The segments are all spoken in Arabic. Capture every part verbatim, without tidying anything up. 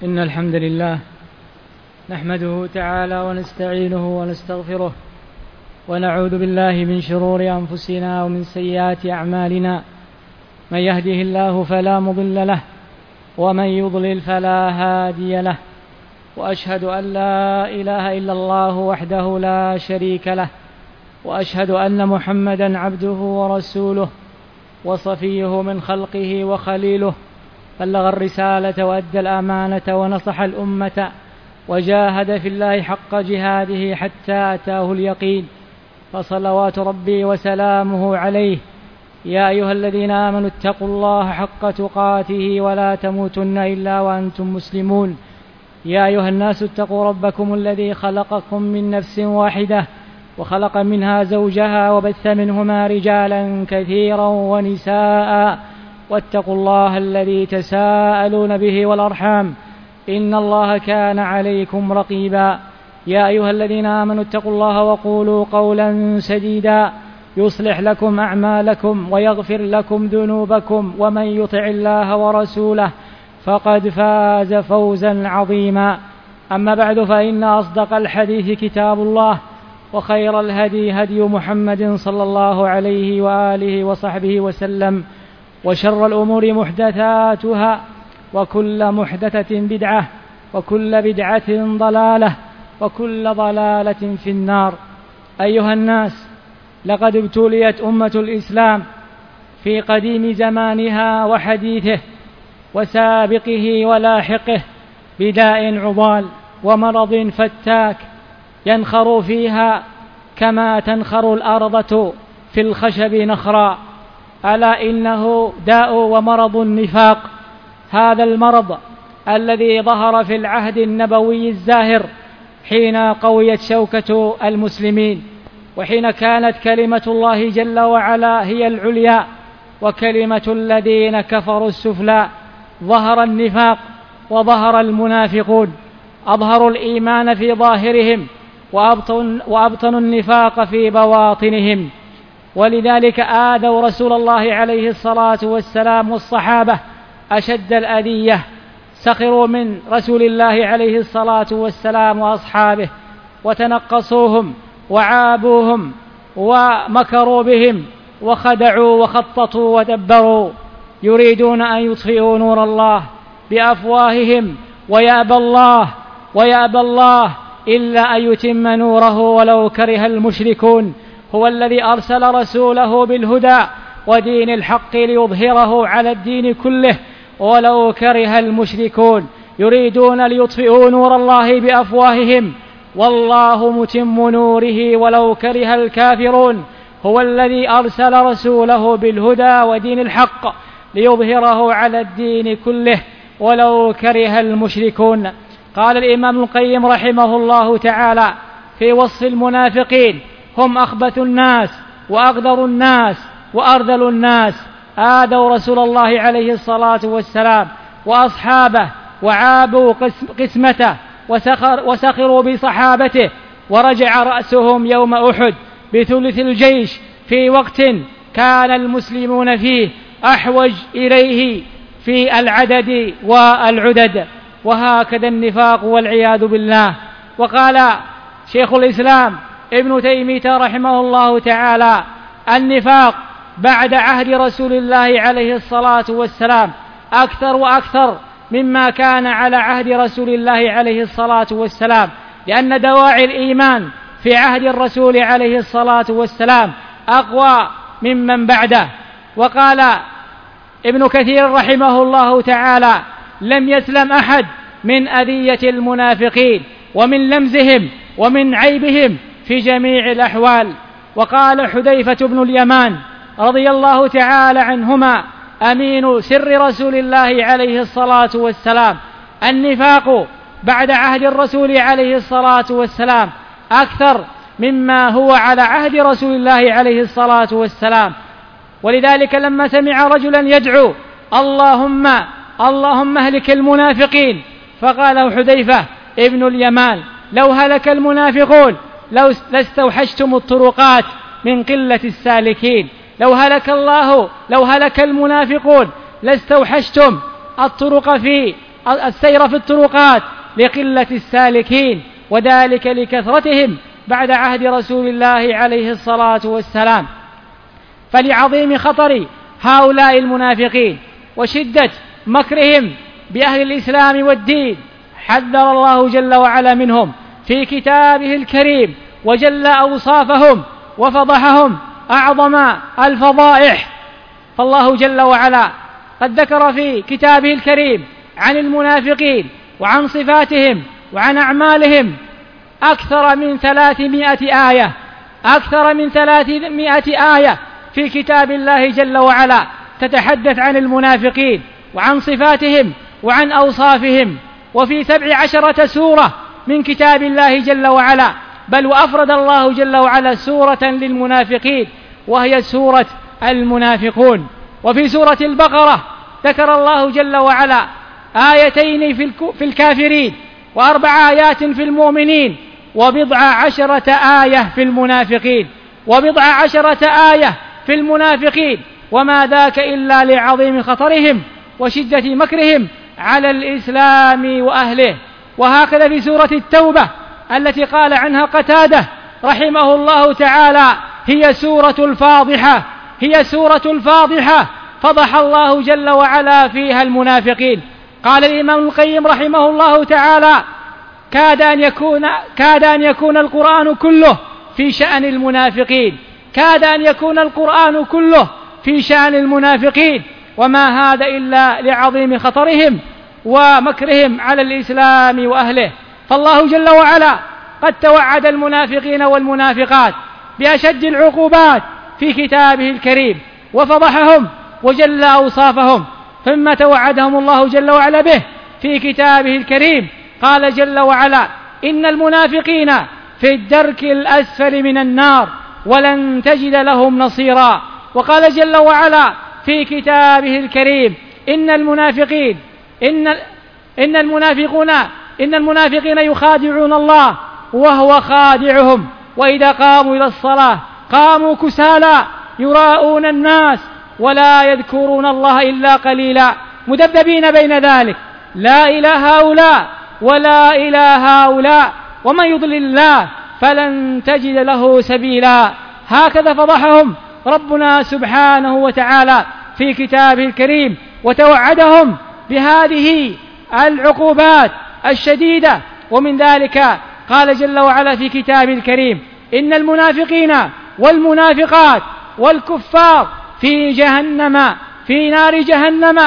إن الحمد لله نحمده تعالى ونستعينه ونستغفره ونعوذ بالله من شرور أنفسنا ومن سيئات أعمالنا. من يهده الله فلا مضل له ومن يضلل فلا هادي له، وأشهد أن لا إله إلا الله وحده لا شريك له، وأشهد أن محمدا عبده ورسوله وصفيه من خلقه وخليله، بلغ الرسالة وأدى الأمانة ونصح الأمة وجاهد في الله حق جهاده حتى أتاه اليقين، فصلوات ربي وسلامه عليه. يا أيها الذين آمنوا اتقوا الله حق تقاته ولا تموتن إلا وأنتم مسلمون. يا أيها الناس اتقوا ربكم الذي خلقكم من نفس واحدة وخلق منها زوجها وبث منهما رجالا كثيرا ونساء، واتقوا الله الذي تساءلون به والأرحام إن الله كان عليكم رقيبا. يا أيها الذين آمنوا اتقوا الله وقولوا قولا سديدا يصلح لكم أعمالكم ويغفر لكم ذنوبكم، ومن يطع الله ورسوله فقد فاز فوزا عظيما. أما بعد، فإن أصدق الحديث كتاب الله، وخير الهدي هدي محمد صلى الله عليه وآله وصحبه وسلم، وشر الأمور محدثاتها، وكل محدثة بدعة، وكل بدعة ضلالة، وكل ضلالة في النار. أيها الناس، لقد ابتليت أمة الإسلام في قديم زمانها وحديثه وسابقه ولاحقه بداء عضال ومرض فتاك ينخر فيها كما تنخر الأرض في الخشب نخرا، ألا إنه داء ومرض النفاق. هذا المرض الذي ظهر في العهد النبوي الزاهر حين قويت شوكة المسلمين، وحين كانت كلمة الله جل وعلا هي العليا وكلمة الذين كفروا السفلى. ظهر النفاق وظهر المنافقون، أظهروا الإيمان في ظاهرهم وأبطنوا النفاق في بواطنهم، ولذلك آذوا رسول الله عليه الصلاة والسلام والصحابة أشد الأذية. سخروا من رسول الله عليه الصلاة والسلام وأصحابه وتنقصوهم وعابوهم ومكروا بهم وخدعوا وخططوا ودبروا، يريدون أن يطفئوا نور الله بأفواههم ويأبى الله ويأبى الله إلا أن يتم نوره ولو كره المشركون. هو الذي أرسل رسوله بالهدى ودين الحق ليظهره على الدين كله ولو كره المشركون. يريدون ليطفئوا نور الله بأفواههم والله متم نوره ولو كره الكافرون. هو الذي أرسل رسوله بالهدى ودين الحق ليظهره على الدين كله ولو كره المشركون. قال الإمام القيم رحمه الله تعالى في وصف المنافقين: هم أخبث الناس وأغدر الناس وأرذل الناس. آذوا رسول الله عليه الصلاة والسلام وأصحابه وعابوا قسمته وسخر وسخروا بصحابته، ورجع رأسهم يوم أحد بثلث الجيش في وقت كان المسلمون فيه أحوج إليه في العدد والعدد. وهكذا النفاق والعياذ بالله. وقال شيخ الإسلام ابن تيمية رحمه الله تعالى: النفاق بعد عهد رسول الله عليه الصلاة والسلام أكثر وأكثر مما كان على عهد رسول الله عليه الصلاة والسلام، لأن دواعي الإيمان في عهد الرسول عليه الصلاة والسلام أقوى ممن بعده. وقال ابن كثير رحمه الله تعالى: لم يسلم أحد من أذية المنافقين ومن لمزهم ومن عيبهم في جميع الأحوال. وقال حذيفة بن اليمان رضي الله تعالى عنهما أمين سر رسول الله عليه الصلاة والسلام: النفاق بعد عهد الرسول عليه الصلاة والسلام أكثر مما هو على عهد رسول الله عليه الصلاة والسلام. ولذلك لما سمع رجلا يدعو: اللهم اللهم اهلك المنافقين، فقال حذيفة ابن اليمان: لو هلك المنافقون لو لاستوحشتم الطرقات من قلة السالكين. لو هلك الله لو هلك المنافقون لاستوحشتم الطرق في السير في الطرقات لقلة السالكين، وذلك لكثرتهم بعد عهد رسول الله عليه الصلاة والسلام. فلعظيم خطر هؤلاء المنافقين وشدة مكرهم بأهل الإسلام والدين حذر الله جل وعلا منهم في كتابه الكريم، وجل أوصافهم وفضحهم أعظم الفضائح. فالله جل وعلا قد ذكر في كتابه الكريم عن المنافقين وعن صفاتهم وعن أعمالهم أكثر من ثلاثمائة آية أكثر من ثلاثمائة آية في كتاب الله جل وعلا تتحدث عن المنافقين وعن صفاتهم وعن أوصافهم، وفي سبع عشرة سورة من كتاب الله جل وعلا، بل وأفرد الله جل وعلا سورة للمنافقين وهي سورة المنافقون. وفي سورة البقرة ذكر الله جل وعلا آيتين في الكافرين وأربع آيات في المؤمنين وبضع عشرة آية في المنافقين وبضع عشرة آية في المنافقين وما ذاك إلا لعظيم خطرهم وشدة مكرهم على الإسلام وأهله. وهكذا في سورة التوبة التي قال عنها قتادة رحمه الله تعالى هي سورة الفاضحة هي سورة الفاضحة فضح الله جل وعلا فيها المنافقين. قال الإمام القيم رحمه الله تعالى كاد أن يكون كاد أن يكون القرآن كله في شأن المنافقين كاد أن يكون القرآن كله في شأن المنافقين وما هذا إلا لعظيم خطرهم ومكرهم على الإسلام وأهله. فالله جل وعلا قد توعد المنافقين والمنافقات بأشد العقوبات في كتابه الكريم وفضحهم وجل أوصافهم، ثم توعدهم الله جل وعلا به في كتابه الكريم. قال جل وعلا إن المنافقين في الدرك الأسفل من النار ولن تجد لهم نصيرا. وقال جل وعلا في كتابه الكريم إن المنافقين إن إن المنافقون إن المنافقين يخادعون الله وهو خادعهم وإذا قاموا إلى الصلاة قاموا كسالى يراءون الناس ولا يذكرون الله إلا قليلا مذبذبين بين ذلك لا إلى هؤلاء ولا إلى هؤلاء ومن يضلل الله فلن تجد له سبيلا. هكذا فضحهم ربنا سبحانه وتعالى في كتابه الكريم وتوعدهم بهذه العقوبات الشديدة. ومن ذلك قال جل وعلا في كتابه الكريم إن المنافقين والمنافقات والكفار في جهنم في نار جهنم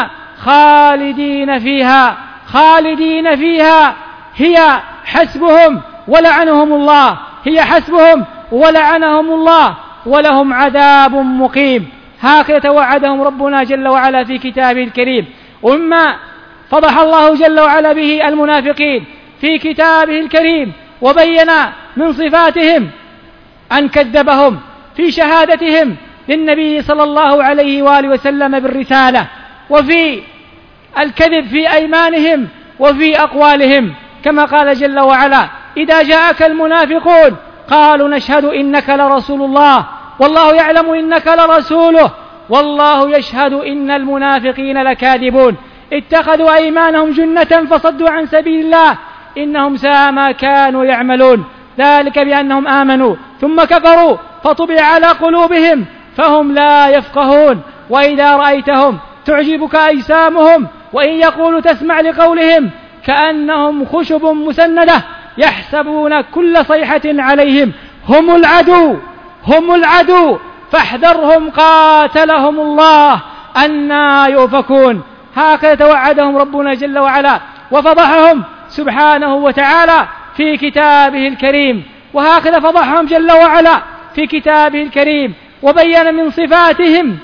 خالدين فيها خالدين فيها هي حسبهم ولعنهم الله هي حسبهم ولعنهم الله ولهم عذاب مقيم. هكذا توعدهم ربنا جل وعلا في كتابه الكريم. ومما فضح الله جل وعلا به المنافقين في كتابه الكريم وبين من صفاتهم أن كذبهم في شهادتهم للنبي صلى الله عليه وآله وسلم بالرسالة، وفي الكذب في أيمانهم وفي أقوالهم، كما قال جل وعلا إذا جاءك المنافقون قالوا نشهد إنك لرسول الله والله يعلم إنك لرسوله والله يشهد إن المنافقين لكاذبون اتخذوا أيمانهم جنة فصدوا عن سبيل الله إنهم ساء ما كانوا يعملون ذلك بأنهم آمنوا ثم كفروا فطبع على قلوبهم فهم لا يفقهون وإذا رأيتهم تعجبك أجسامهم وإن يقولوا تسمع لقولهم كأنهم خشب مسندة يحسبون كل صيحة عليهم هم العدو هم العدو فاحذرهم قاتلهم الله أنى يؤفكون. هكذا توعدهم ربنا جل وعلا وفضحهم سبحانه وتعالى في كتابه الكريم. وهكذا فضحهم جل وعلا في كتابه الكريم وبين من صفاتهم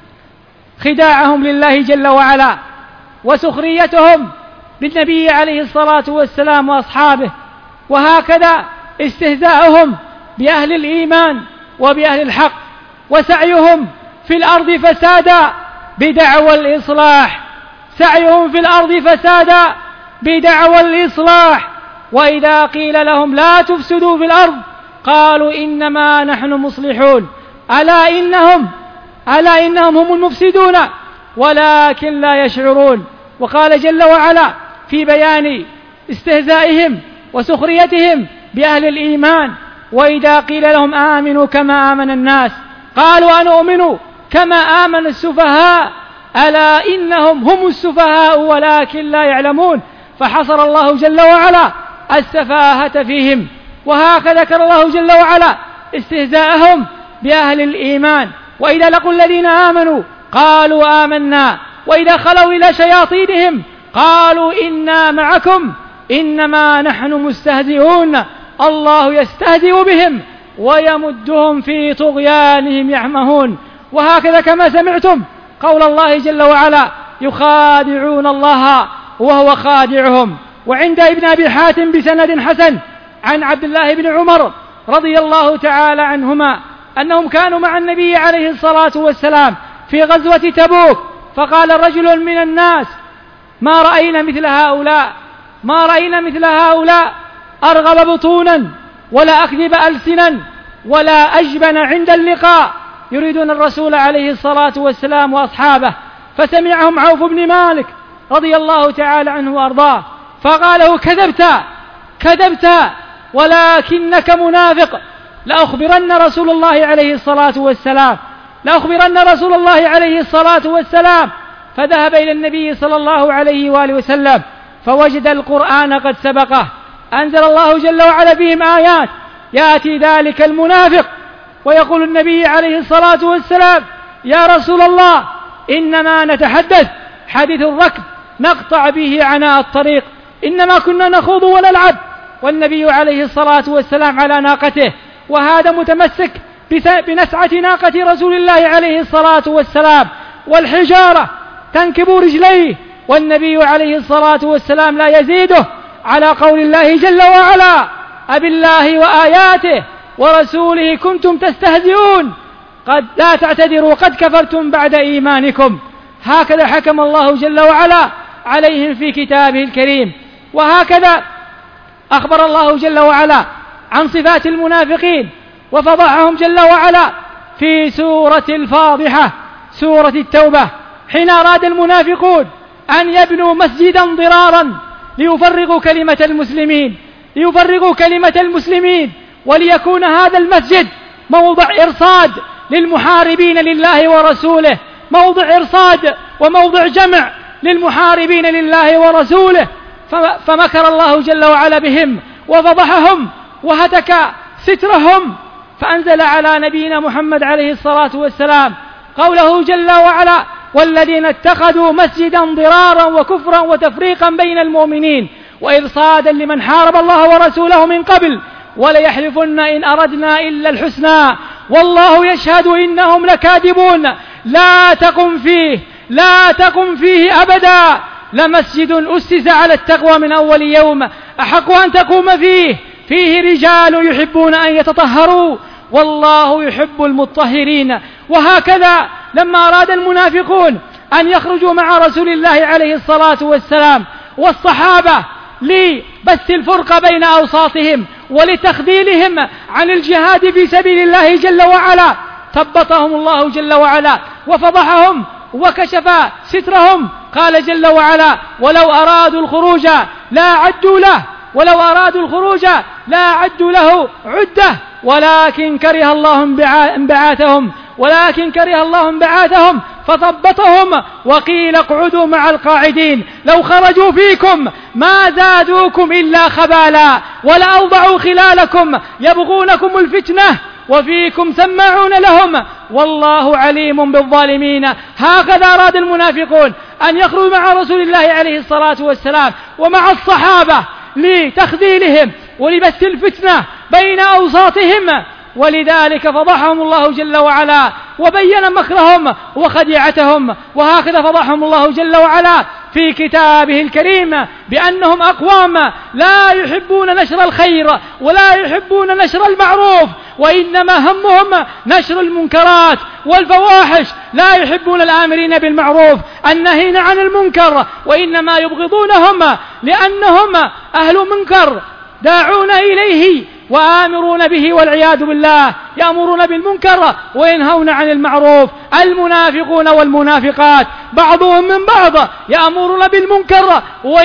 خداعهم لله جل وعلا وسخريتهم بالنبي عليه الصلاة والسلام وأصحابه، وهكذا استهزاؤهم بأهل الإيمان وبأهل الحق وسعيهم في الأرض فسادا بدعوى الإصلاح سعيهم في الأرض فسادا بدعوى الإصلاح وإذا قيل لهم لا تفسدوا في الأرض قالوا إنما نحن مصلحون ألا إنهم ألا إنهم هم المفسدون ولكن لا يشعرون. وقال جل وعلا في بيان استهزائهم وسخريتهم بأهل الإيمان. وإذا قيل لهم آمنوا كما آمن الناس قالوا أنؤمن كما آمن السفهاء ألا إنهم هم السفهاء ولكن لا يعلمون. فحصر الله جل وعلا السفاهة فيهم. وهكذا ذكر الله جل وعلا استهزاءهم بأهل الإيمان. وإذا لقوا الذين آمنوا قالوا آمنا وإذا خلوا إلى شياطينهم قالوا إنا معكم إنما نحن مستهزئون الله يستهزئ بهم ويمدهم في طغيانهم يعمهون. وهكذا كما سمعتم قول الله جل وعلا يخادعون الله وهو خادعهم. وعند ابن أبي حاتم بسند حسن عن عبد الله بن عمر رضي الله تعالى عنهما أنهم كانوا مع النبي عليه الصلاة والسلام في غزوة تبوك، فقال رجل من الناس ما رأينا مثل هؤلاء ما رأينا مثل هؤلاء أرغب بطونا ولا أكذب ألسنا ولا أجبن عند اللقاء يريدون الرسول عليه الصلاة والسلام وأصحابه. فسمعهم عوف بن مالك رضي الله تعالى عنه وأرضاه فقال له كذبت كذبت ولكنك منافق لأخبرن رسول الله عليه الصلاة والسلام لأخبرن رسول الله عليه الصلاة والسلام. فذهب إلى النبي صلى الله عليه وآله وسلم فوجد القرآن قد سبقه، أنزل الله جل وعلا فيهم آيات يأتي ذلك المنافق ويقول النبي عليه الصلاة والسلام يا رسول الله إنما نتحدث حديث الركب نقطع به عناء الطريق، إنما كنا نخوض ونلعب. والنبي عليه الصلاة والسلام على ناقته وهذا متمسك بنسعة ناقة رسول الله عليه الصلاة والسلام والحجارة تنكب رجليه، والنبي عليه الصلاة والسلام لا يزيده على قول الله جل وعلا أبالله وآياته ورسوله كنتم تستهزئون قد لا تعتذروا قد كفرتم بعد إيمانكم. هكذا حكم الله جل وعلا عليهم في كتابه الكريم. وهكذا أخبر الله جل وعلا عن صفات المنافقين وفضحهم جل وعلا في سورة الفاضحة سورة التوبة حين أراد المنافقون أن يبنوا مسجدا ضرارا ليفرقوا كلمة المسلمين ليفرقوا كلمة المسلمين وليكون هذا المسجد موضع إرصاد للمحاربين لله ورسوله، موضع إرصاد وموضع جمع للمحاربين لله ورسوله. فمكر الله جل وعلا بهم وفضحهم وهتك سترهم، فأنزل على نبينا محمد عليه الصلاة والسلام قوله جل وعلا والذين اتخذوا مسجدا ضرارا وكفرا وتفريقا بين المؤمنين وإرصادا لمن حارب الله ورسوله من قبل وليحلفن إن أردنا إلا الحسنى والله يشهد إنهم لكاذبون لا تقم فيه لا تقم فيه أبدا لمسجد أسس على التقوى من أول يوم أحق أن تقوم فيه فيه رجال يحبون أن يتطهروا والله يحب المطهرين. وهكذا لما أراد المنافقون أن يخرجوا مع رسول الله عليه الصلاة والسلام والصحابة لبث الفرق بين أوساطهم ولتخذيلهم عن الجهاد في سبيل الله جل وعلا ثبطهم الله جل وعلا وفضحهم وكشف سترهم. قال جل وعلا ولو أرادوا الخروج لا عدوا له ولو أرادوا الخروج لا عدوا له عدة ولكن كره الله انبعاثهم ولكن كره الله انبعاثهم فثبطهم وقيل اقعدوا مع القاعدين لو خرجوا فيكم ما زادوكم إلا خبالا ولأوضعوا خلالكم يبغونكم الفتنة وفيكم سماعون لهم والله عليم بالظالمين. هكذا أراد المنافقون أن يخرجوا مع رسول الله عليه الصلاة والسلام ومع الصحابة لتخذيلهم ولبث الفتنة بين أوساطهم، ولذلك فضحهم الله جل وعلا وبين مكرهم وخديعتهم. وهكذا فضحهم الله جل وعلا في كتابه الكريم بأنهم أقوام لا يحبون نشر الخير ولا يحبون نشر المعروف وإنما همهم نشر المنكرات والفواحش، لا يحبون الآمرين بالمعروف النهين عن المنكر وإنما يبغضونهم لأنهم أهل منكر داعون إليه وآمرون به والعياذ بالله، يأمرون بالمنكر وينهون عن المعروف المنافقون والمنافقات. بعضهم من بعض يأمرون بالمنكر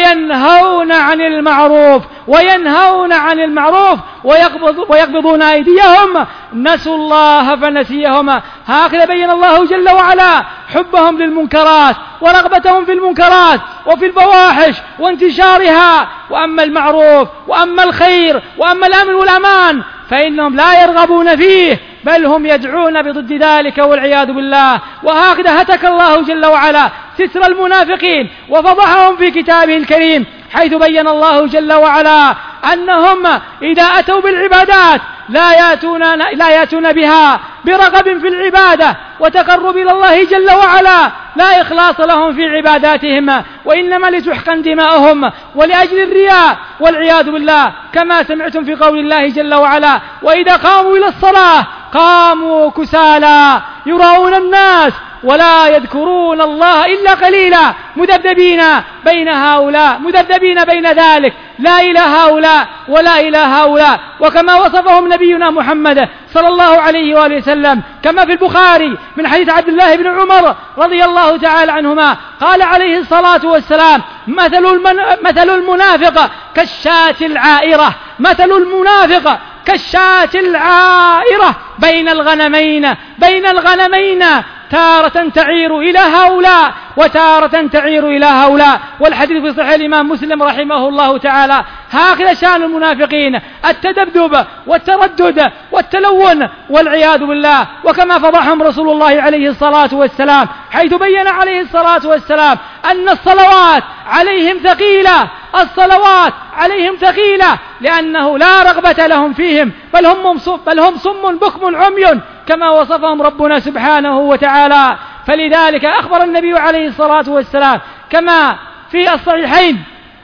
وينهون عن المعروف وينهون عن المعروف ويقبض ويقبضون أيديهم، نسوا الله فنسيهم. هكذا بين الله جل وعلا حبهم للمنكرات ورغبتهم في المنكرات وفي الفواحش وانتشارها. وأما المعروف وأما الخير وأما الأمن والأمان فإنهم لا يرغبون فيه، بل هم يدعون بضد ذلك والعياذ بالله. وهكذا هتك الله جل وعلا ستر المنافقين وفضحهم في كتابه الكريم، حيث بين الله جل وعلا أنهم إذا أتوا بالعبادات لا يأتون, لا يأتون بها برغب في العبادة وتقرب إلى الله جل وعلا، لا إخلاص لهم في عباداتهم، وإنما لتحقن دماؤهم ولأجل الرياء والعياذ بالله، كما سمعتم في قول الله جل وعلا: وإذا قاموا إلى الصلاة قاموا كسالى يراؤون الناس ولا يذكرون الله إلا قليلا، مذبذبين بين هؤلاء مذبذبين بين ذلك، لا إلى هؤلاء ولا إلى هؤلاء. وكما وصفهم نبينا محمد صلى الله عليه وآله وسلم كما في البخاري من حديث عبد الله بن عمر رضي الله تعالى عنهما، قال عليه الصلاة والسلام: مثل, المن... مثل المنافق كالشاة العائرة مثل المنافق كالشاة العائرة بين الغنمين بين الغنمين تارة تعير إلى هؤلاء وتارة تعير إلى هؤلاء. والحديث في صحيح الإمام مسلم رحمه الله تعالى. هكذا شأن المنافقين، التذبذب والتردد والتلون والعياذ بالله. وكما فضحهم رسول الله عليه الصلاة والسلام، حيث بين عليه الصلاة والسلام أن الصلوات عليهم ثقيلة الصلوات عليهم ثقيلة لأنه لا رغبة لهم فيهم، بل هم بل هم صم بكم عمي كما وصفهم ربنا سبحانه وتعالى. فلذلك أخبر النبي عليه الصلاة والسلام كما في الصحيحين،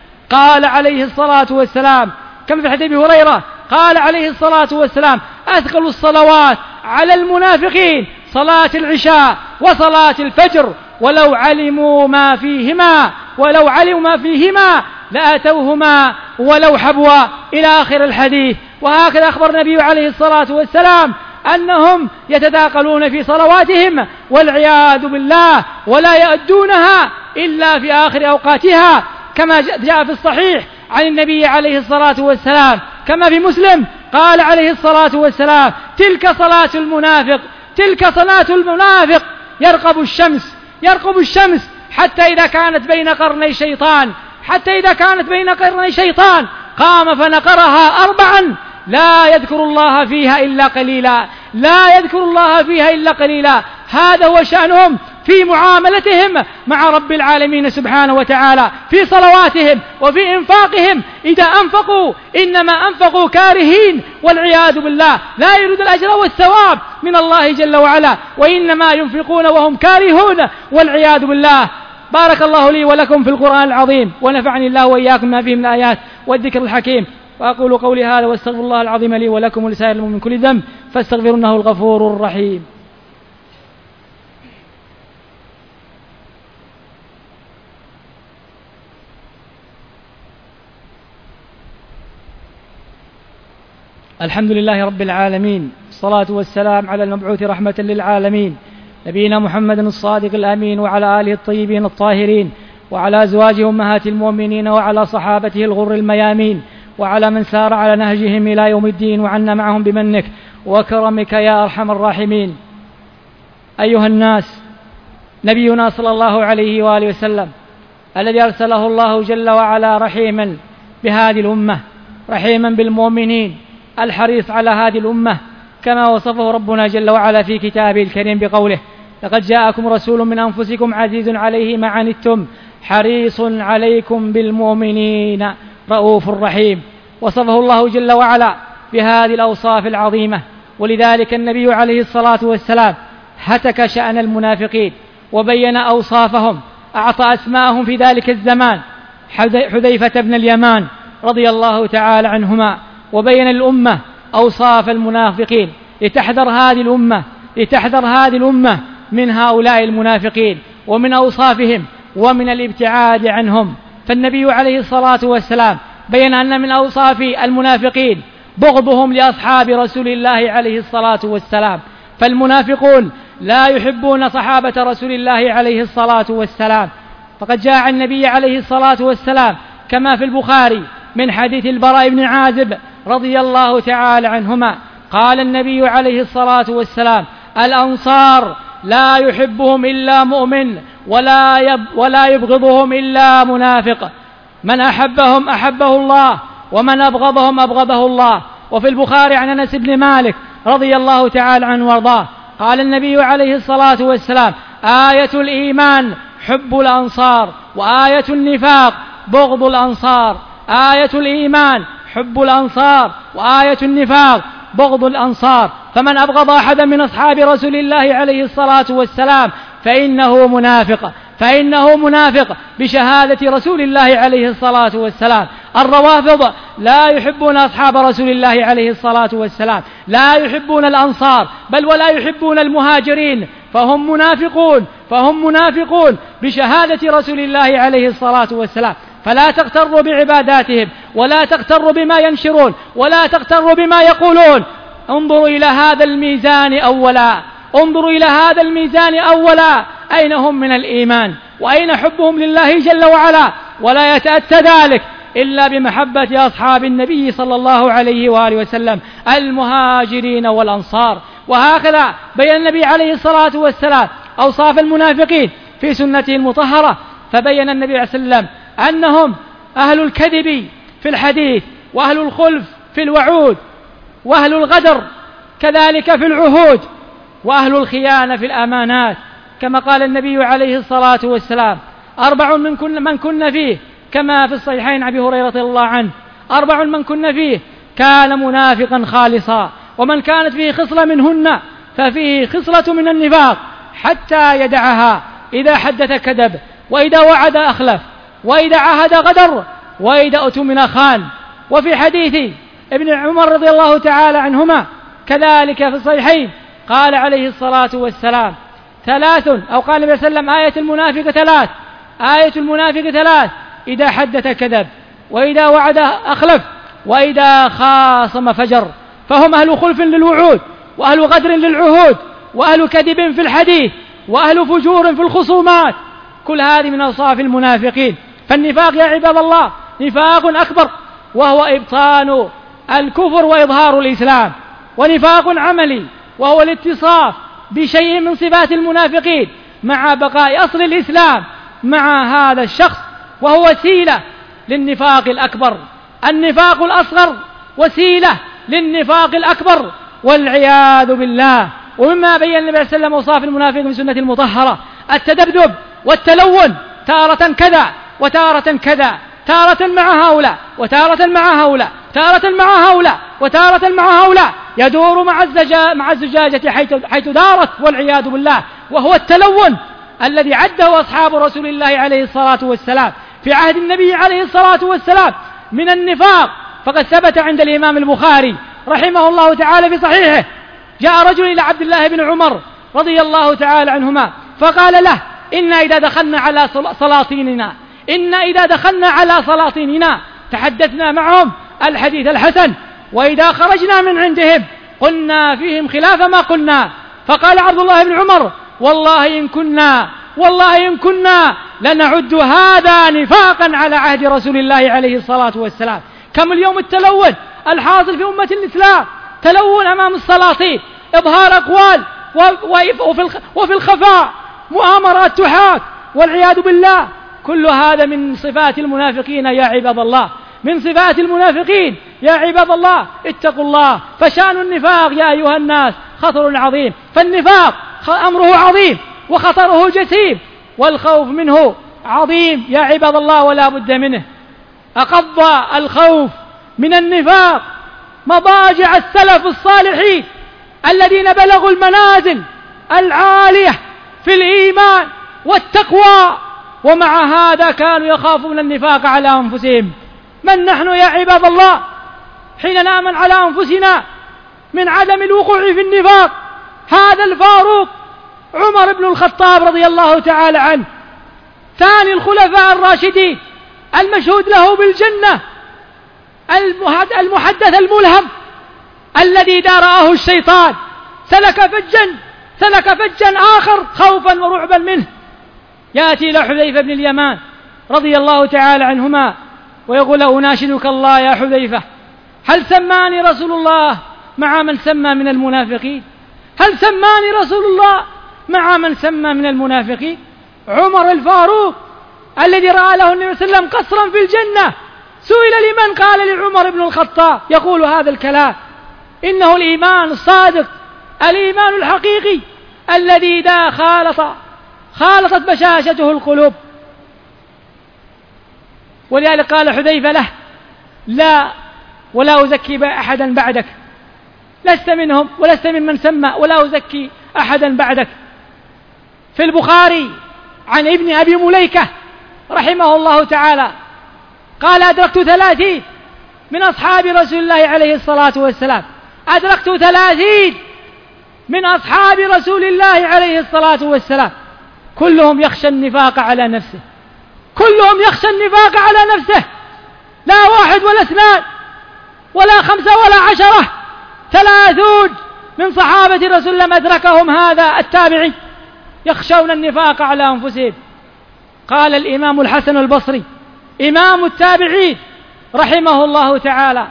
قال عليه الصلاة والسلام كما في حديث أبي هريرة، قال عليه الصلاة والسلام: أثقل الصلوات على المنافقين صلاة العشاء وصلاة الفجر، ولو علموا ما فيهما ولو علموا ما فيهما لأتوهما ولو حبوا، إلى آخر الحديث. وهكذا أخبر النبي عليه الصلاة والسلام أنهم يتداخلون في صلواتهم والعياذ بالله، ولا يؤدونها إلا في آخر أوقاتها، كما جاء في الصحيح عن النبي عليه الصلاة والسلام كما في مسلم، قال عليه الصلاة والسلام: تلك صلاة المنافق تلك صلاة المنافق يرقب الشمس يرقب الشمس حتى إذا كانت بين قرني شيطان حتى إذا كانت بين قرني شيطان قام فنقرها أربعا لا يذكر الله فيها إلا قليلا لا يذكر الله فيها إلا قليلا. هذا هو شأنهم في معاملتهم مع رب العالمين سبحانه وتعالى، في صلواتهم وفي إنفاقهم. إذا أنفقوا إنما أنفقوا كارهين والعياذ بالله، لا يريد الأجر والثواب من الله جل وعلا، وإنما ينفقون وهم كارهون والعياذ بالله. بارك الله لي ولكم في القرآن العظيم، ونفعني الله وإياكم ما فيه من الآيات والذكر الحكيم. وأقول قولي هذا واستغفر الله العظيم لي ولكم ولسائر المؤمنين من كل ذنب فاستغفروا إنه الغفور الرحيم. الحمد لله رب العالمين، الصلاة والسلام على المبعوث رحمة للعالمين نبينا محمد الصادق الأمين، وعلى آله الطيبين الطاهرين، وعلى أزواجه أمهات المؤمنين، وعلى صحابته الغر الميامين، وعلى من سار على نهجهم إلى يوم الدين، وعنا معهم بمنك وكرمك يا أرحم الراحمين. أيها الناس، نبينا صلى الله عليه وآله وسلم الذي أرسله الله جل وعلا رحيما بهذه الأمة، رحيما بالمؤمنين، الحريص على هذه الأمة، كما وصفه ربنا جل وعلا في كتابه الكريم بقوله: لقد جاءكم رسول من أنفسكم عزيز عليه ما عنتم حريص عليكم بالمؤمنين رؤوف رحيم. وصفه الله جل وعلا بهذه الأوصاف العظيمة، ولذلك النبي عليه الصلاة والسلام هتك شأن المنافقين وبين أوصافهم، أعطى أسماءهم في ذلك الزمان: حذيفة بن اليمان رضي الله تعالى عنهما، وبين الأمة أوصاف المنافقين لتحذر هذه الأمة لتحذر هذه الأمة من هؤلاء المنافقين ومن أوصافهم ومن الابتعاد عنهم. فالنبي عليه الصلاة والسلام بين أن من أوصاف المنافقين بغضهم لأصحاب رسول الله عليه الصلاة والسلام، فالمنافقون لا يحبون صحابة رسول الله عليه الصلاة والسلام. فقد جاء عن النبي عليه الصلاة والسلام كما في البخاري من حديث البراء بن عازب رضي الله تعالى عنهما قال النبي عليه الصلاة والسلام: الأنصار لا يحبهم إلا مؤمن ولا, يب ولا يبغضهم إلا منافق، من أحبهم أحبه الله ومن أبغضهم أبغضه الله. وفي البخاري عن أنس بن مالك رضي الله تعالى عنه وارضاه قال النبي عليه الصلاة والسلام: آية الإيمان حب الأنصار وآية النفاق بغض الأنصار. آية الإيمان حب الأنصار وآية النفاق بغض الأنصار. فمن أبغض أحدا من أصحاب رسول الله عليه الصلاة والسلام فإنه منافق فإنه منافق بشهادة رسول الله عليه الصلاة والسلام. الروافض لا يحبون أصحاب رسول الله عليه الصلاة والسلام، لا يحبون الأنصار بل ولا يحبون المهاجرين، فهم منافقون فهم منافقون بشهادة رسول الله عليه الصلاة والسلام. فلا تغتروا بعباداتهم ولا تغتروا بما ينشرون ولا تغتروا بما يقولون. انظروا إلى هذا الميزان أولا انظروا إلى هذا الميزان أولا أين هم من الإيمان وأين حبهم لله جل وعلا؟ ولا يتأتى ذلك إلا بمحبة أصحاب النبي صلى الله عليه وآله وسلم المهاجرين والأنصار. وهكذا بين النبي عليه الصلاة والسلام أوصاف المنافقين في سنته المطهرة، فبين النبي عليه الصلاة والسلام أنهم أهل الكذب في الحديث وأهل الخلف في الوعود وأهل الغدر كذلك في العهود وأهل الخيانة في الأمانات، كما قال النبي عليه الصلاة والسلام: أربع من كن, من كن فيه، كما في الصحيحين أبي هريرة رضي الله عنه: أربع من كن فيه كان منافقا خالصا، ومن كانت فيه خصلة منهن ففيه خصلة من النفاق حتى يدعها: إذا حدث كذب، وإذا وعد أخلف، وإذا عاهد غدر، وإذا أؤتمن خان. وفي حديث ابن عمر رضي الله تعالى عنهما كذلك في الصحيحين قال عليه الصلاة والسلام: ثلاث، أو قال النبي صلى الله عليه وسلم: آية المنافق ثلاث آية المنافق ثلاث إذا حدث كذب، وإذا وعد أخلف، وإذا خاصم فجر. فهم أهل خلف للوعود، وأهل غدر للعهود، وأهل كذب في الحديث، وأهل فجور في الخصومات. كل هذه من أوصاف المنافقين. فالنفاق يا عباد الله نفاق أكبر، وهو إبطان الكفر وإظهار الإسلام، ونفاق عملي وهو الاتصاف بشيء من صفات المنافقين مع بقاء أصل الإسلام مع هذا الشخص، وهو وسيلة للنفاق الأكبر. النفاق الأصغر وسيلة للنفاق الأكبر والعياذ بالله. ومما بين النبي صلى الله عليه وسلم أوصاف المنافق من سنة المطهرة التذبذب والتلون، تارة كذا وتارة كذا، تارة مع هؤلاء وتارة مع هؤلاء، تارة مع هؤلاء وتارة مع هؤلاء، يدور مع الزجاجة, مع الزجاجة حيث, حيث دارت والعياذ بالله. وهو التلون الذي عده أصحاب رسول الله عليه الصلاة والسلام في عهد النبي عليه الصلاة والسلام من النفاق. فقد ثبت عند الإمام البخاري رحمه الله تعالى في صحيحه: جاء رجل إلى عبد الله بن عمر رضي الله تعالى عنهما فقال له: إن إذا دخلنا على سلاطيننا إن إذا دخلنا على سلاطيننا تحدثنا معهم الحديث الحسن، وإذا خرجنا من عندهم قلنا فيهم خلاف ما قلنا. فقال عبد الله بن عمر: والله إن كنا والله إن كنا لنعد هذا نفاقا على عهد رسول الله عليه الصلاة والسلام. كم اليوم التلون الحاصل في أمة الإسلام، تلون أمام السلاطين، إظهار أقوال وفي الخفاء مؤامرات تحاك والعياذ بالله. كل هذا من صفات المنافقين يا عباد الله، من صفات المنافقين يا عباد الله. اتقوا الله، فشأن النفاق يا أيها الناس خطر عظيم. فالنفاق أمره عظيم وخطره جسيم، والخوف منه عظيم يا عباد الله ولا بد منه. أقض الخوف من النفاق مضاجع السلف الصالحين الذين بلغوا المنازل العالية في الإيمان والتقوى، ومع هذا كانوا يخافون النفاق على أنفسهم. من نحن يا عباد الله حين نأمن على أنفسنا من عدم الوقوع في النفاق؟ هذا الفاروق عمر بن الخطاب رضي الله تعالى عنه، ثاني الخلفاء الراشدين المشهود له بالجنة، المحدث الملهم الذي إذا رآه الشيطان سلك فجا سلك فجا آخر خوفا ورعبا منه. يأتي إلى حذيفة بن اليمان رضي الله تعالى عنهما ويقول: أناشدك الله يا حذيفة، هل سماني رسول الله مع من سمى من المنافقين؟ هل سماني رسول الله مع من سمى من المنافقين؟ عمر الفاروق الذي رأى له النبي صلى الله عليه وسلم قصرا في الجنة سئل لمن؟ قال لعمر بن الخطاب، يقول هذا الكلام: إنه الإيمان الصادق، الإيمان الحقيقي الذي إذا خالط خالطت بشاشته القلوب. ولذلك قال حذيفة له: لا ولا أزكي أحدا بعدك، لست منهم ولست ممن سمى، ولا أزكي أحدا بعدك. في البخاري عن ابن أبي مليكة رحمه الله تعالى قال: أدركت ثلاثين من أصحاب رسول الله عليه الصلاة والسلام، أدركت ثلاثين من أصحاب رسول الله عليه الصلاة والسلام، كلهم يخشى النفاق على نفسه، كلهم يخشى النفاق على نفسه، لا واحد ولا اثنان ولا خمسة ولا عشرة، ثلاثون من صحابة رسول الله أدركهم هذا التابعي يخشون النفاق على أنفسهم. قال الإمام الحسن البصري إمام التابعين رحمه الله تعالى: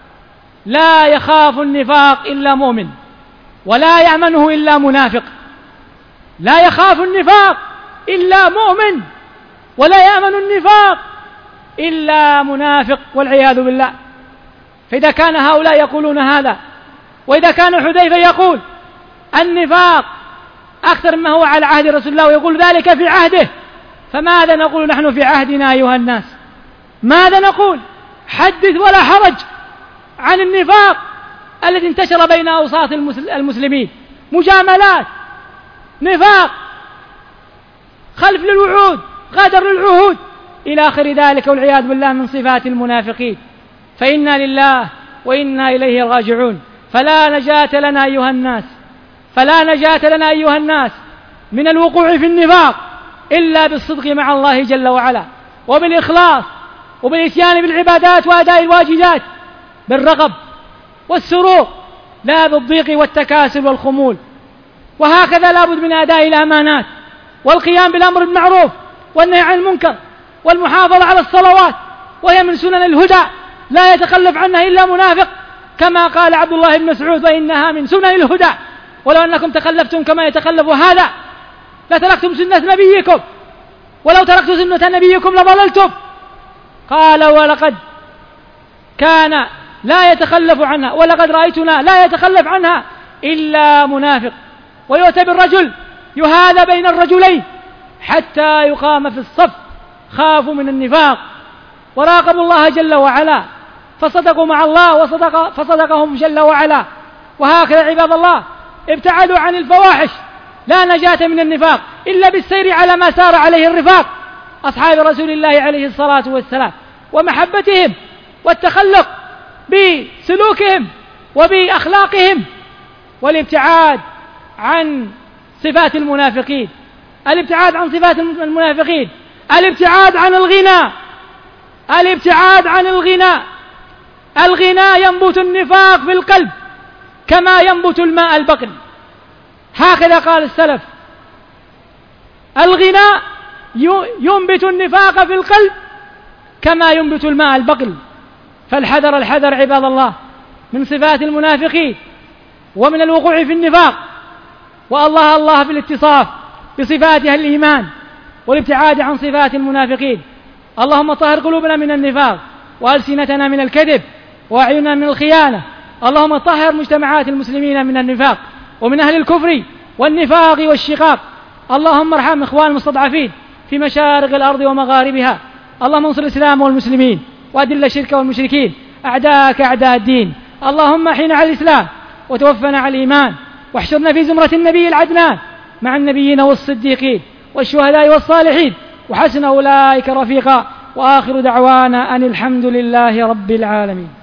لا يخاف النفاق إلا مؤمن، ولا يأمنه إلا منافق. لا يخاف النفاق إلا مؤمن، ولا يأمن النفاق إلا منافق، والعياذ بالله. فإذا كان هؤلاء يقولون هذا، وإذا كان حذيفة يقول النفاق أكثر مما هو على عهد رسول الله ويقول ذلك في عهده، فماذا نقول نحن في عهدنا أيها الناس؟ ماذا نقول؟ حدث ولا حرج عن النفاق الذي انتشر بين أوساط المسلمين، مجاملات، نفاق، خلف للوعود، غدر للعهود، إلى آخر ذلك، والعياذ بالله من صفات المنافقين. فإنا لله وإنا إليه راجعون. فلا نجاة لنا أيها الناس، فلا نجاة لنا أيها الناس من الوقوع في النفاق إلا بالصدق مع الله جل وعلا، وبالإخلاص، وبالإتيان بالعبادات وأداء الواجبات، بالرغب والسرور، لا بالضيق والتكاسل والخمول. وهكذا لا بد من أداء الأمانات، والقيام بالأمر بالمعروف والنهي عن المنكر، والمحافظة على الصلوات، وهي من سنن الهدى لا يتخلف عنها إلا منافق، كما قال عبد الله بن مسعود: وإنها من سنن الهدى، ولو أنكم تخلفتم كما يتخلف هذا لتركتم سنة نبيكم، ولو تركتم سنة نبيكم لضللتم. قال: ولقد كان لا يتخلف عنها، ولقد رأيتنا لا يتخلف عنها إلا منافق. ويؤتى بالرجل يهادى بين الرجلين حتى يقام في الصف، خافوا من النفاق وراقبوا الله جل وعلا، فصدقوا مع الله وصدق فصدقهم جل وعلا. وهكذا عباد الله ابتعدوا عن الفواحش، لا نجاة من النفاق إلا بالسير على ما سار عليه الرفاق أصحاب رسول الله عليه الصلاة والسلام، ومحبتهم، والتخلق بسلوكهم وبأخلاقهم، والابتعاد عن صفات المنافقين، الابتعاد عن صفات المنافقين، الابتعاد عن الغنى، الابتعاد عن الغنى. الغنى ينبت النفاق في القلب كما ينبت الماء البقل، هكذا قال السلف: الغنى ينبت النفاق في القلب كما ينبت الماء البقل. فالحذر الحذر عباد الله من صفات المنافقين ومن الوقوع في النفاق، والله الله في الاتصاف بصفاتها الإيمان والابتعاد عن صفات المنافقين. اللهم طهر قلوبنا من النفاق، وألسنتنا من الكذب، وأعيننا من الخيانة. اللهم طهر مجتمعات المسلمين من النفاق ومن أهل الكفر والنفاق والشقاق. اللهم ارحم إخوان المستضعفين في مشارق الأرض ومغاربها. اللهم انصر الإسلام والمسلمين، وأذل الشرك والمشركين، أعداءك أعداء الدين. اللهم أحينا على الإسلام وتوفنا على الإيمان، واحشرنا في زمرة النبي العدنان مع النبيين والصديقين والشهداء والصالحين، وحسن أولئك رفيقا. وآخر دعوانا أن الحمد لله رب العالمين.